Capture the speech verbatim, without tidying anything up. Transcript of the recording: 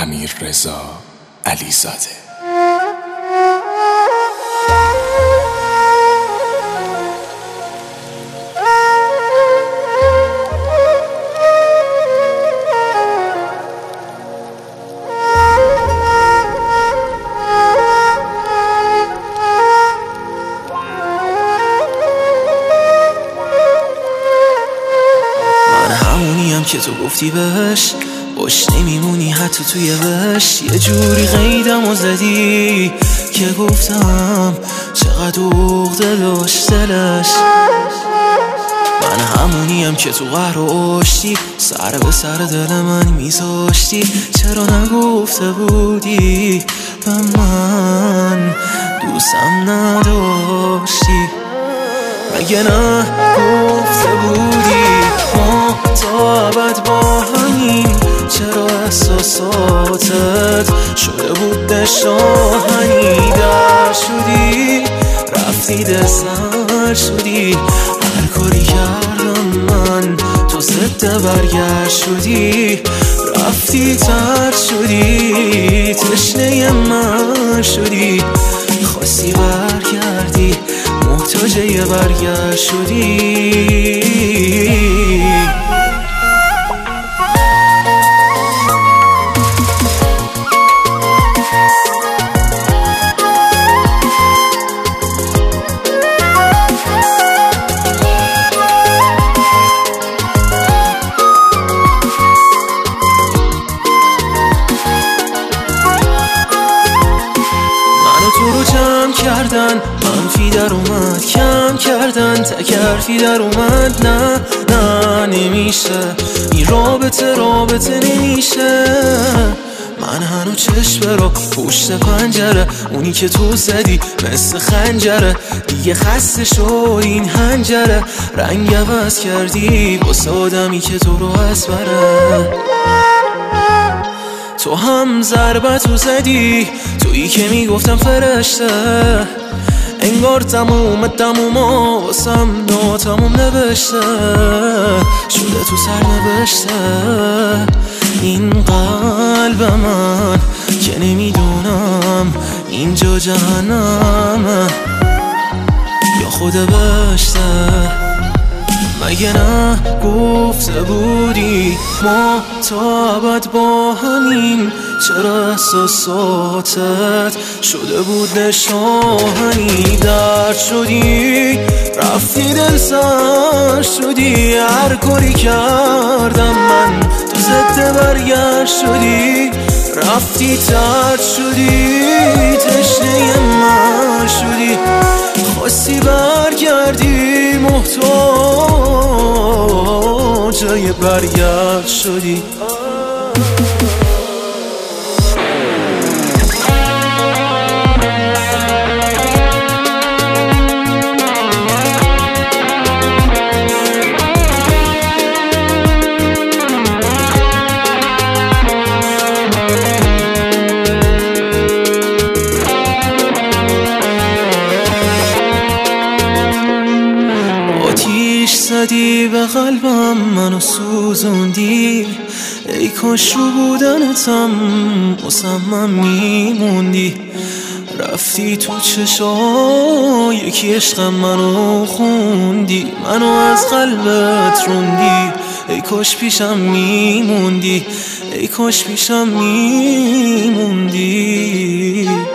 امیررضا علیزاده. که تو گفتی بهش باش نمیمونی حتی توی بش، یه جوری قیدم و زدی که گفتم چقدر عقده داشت دلش. من همونیم که تو قهر و آشتی سر به سر دل من میذاشتی، چرا نگفته بودی به من دوستم نداشتی؟ مگه نه گفته بودی ما تا ابد با همین؟ چرا احساساتت شده بود نشاهنی؟ در شدی رفتی دل سر شدی، هر کاری کردم من تو ضد برگشت شدی، رفتی ترد شدی تشنه من شدی، خواستی برگردی محتاج یه برگشت شدی. تو رو جمع کردن منفی در اومد، کم کردن تکرفی در اومد. نه نه نمیشه این رابطه رابطه نمیشه. من هنو چشم را پشت پنجره، اونی که تو زدی مثل خنجره، دیگه خسته شد این هنجره، رنگ عوض کردی واسه آدمی که تو رو از بره. تو هم ضربتو زدی تویی که میگفتم فرشته، انگار تموم تموما واسم ناتموم نوشته شده تو سر نوشته این قلب من که نمیدونم اینجا جهنمه یا خود بشته. مگه نه گفته بودی ما تا ابد با همین؟ چرا احساساتت شده بود نشاهنی؟ درد شدی رفتی دل سر شدی، هر کاری کردم من تو ضد برگشت شدی، رفتی ترد شدی تشنه من شدی، خواستی برگردی محتاج یه برگشت شدی. زدی به قلبم منو سوزوندی، ای کاش رو بودنتم مصمم میموندی، رفتی تو چشا یکی عشقم منو خوندی، منو از قلبت روندی، ای کاش پیشم میموندی، ای کاش پیشم میموندی.